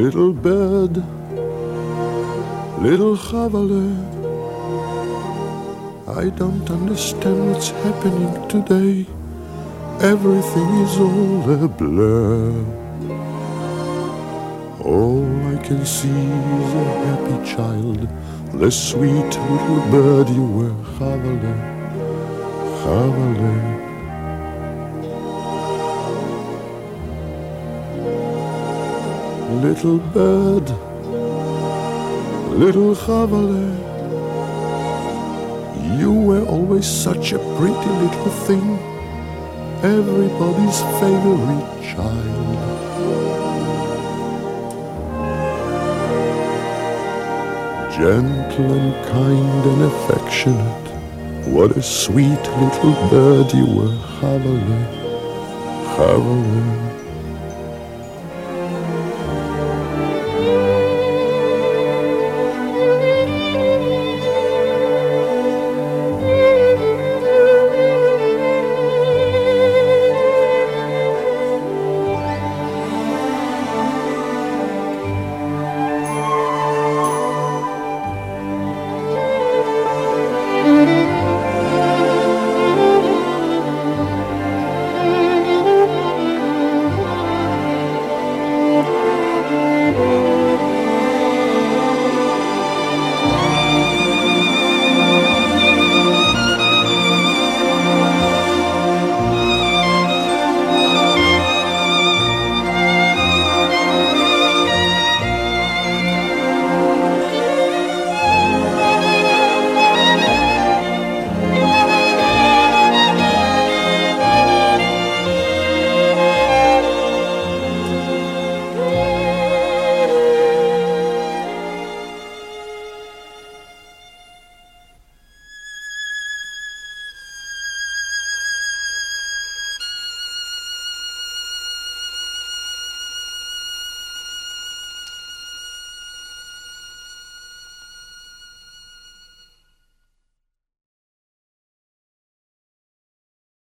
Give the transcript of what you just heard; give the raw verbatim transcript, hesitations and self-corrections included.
Little bird, little Chavale, I don't understand what's happening today. Everything is all a blur. All I can see is a happy child, the sweet little bird you were, Chavale, Chavale. Little bird, little Chavale, you were always such a pretty little thing, everybody's favorite child. Gentle and kind and affectionate, what a sweet little bird you were, Chavale, Chavale.